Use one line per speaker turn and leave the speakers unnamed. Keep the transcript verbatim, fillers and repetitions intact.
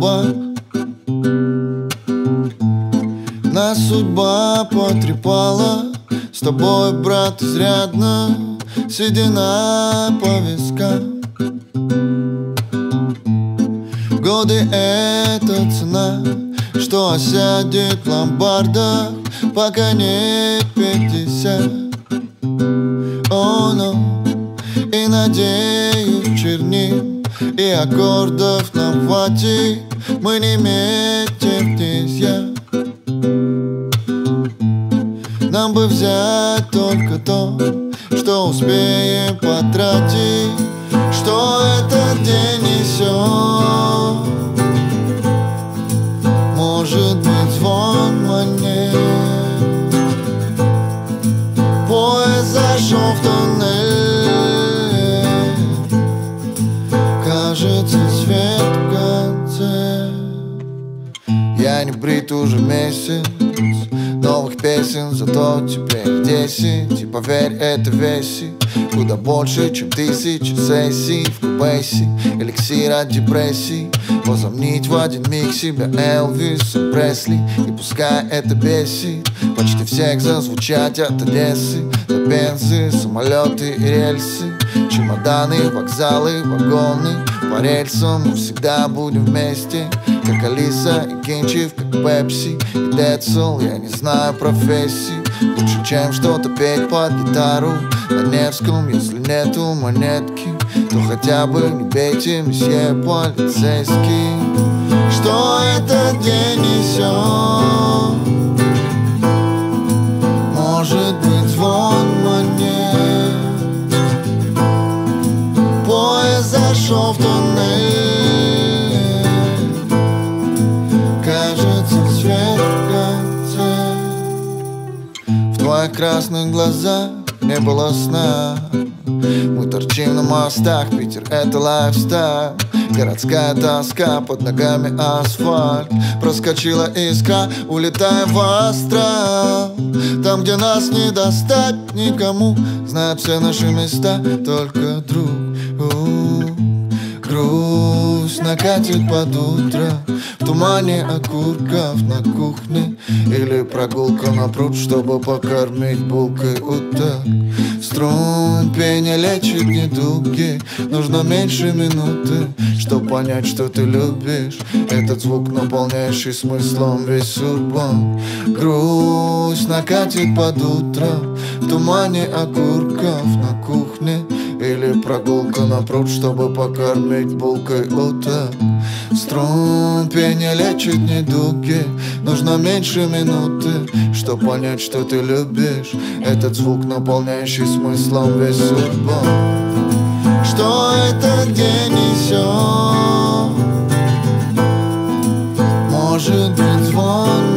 губах. Нас судьба потрепала, с тобой, брат, изрядно, седина по вискам. Годы — это цена, что осядет в ломбардах, пока не пятьдесят. О, но и надеюсь, чернил и аккордов нам хватит, мы не метим князья. Нам бы взять только то, что успеем потратить, что этот день несет. Может быть, звон монет, поезд зашел в туннель, кажется, свет в конце. Я не брит уже месяц, новых песен, зато теперь десять. И поверь, это весит куда больше, чем тысячи сессий в Кубейсе. Эликсир от депрессий, возомнить в один миг себя Элвисом Пресли. И пускай это бесит, почти всех зазвучать от Одессы до Пензы, самолеты и рельсы, чемоданы, вокзалы, вагоны. По рельсам мы всегда будем вместе, как Алиса и Кинчев, как Пепси и Децл. Я не знаю профессий лучше, чем что-то петь под гитару на Невском. Если нету монетки, то хотя бы не бейте, месье полицейский. Что этот день несет? Может быть, звон монет, поезд зашел в туннель, кажется, свет в конце. В твоих красных глазах не было сна. Мы торчим на мостах, Питер — это лайфстайл. Городская тоска, под ногами асфальт. Проскочила искра, улетаем в астрал. Там, где нас не достать никому, знают все наши места, только друг. У-у-у. Грусть накатит под утро, в тумане окурков на кухне. Или прогулка на пруд, чтобы покормить булкой уток. Струн пение лечит недуги, нужно меньше минуты, чтоб понять, что ты любишь этот звук, наполняющий смыслом весь сурбон. Грусть накатит под утро, в тумане окурков на кухне. Или прогулка на пруд, чтобы покормить булкой уток. Струн пение лечит недуги, нужно меньше минуты, чтоб понять, что ты любишь этот звук, наполняющий смыслом весь сурбон. Что этот день несет? Может быть, звон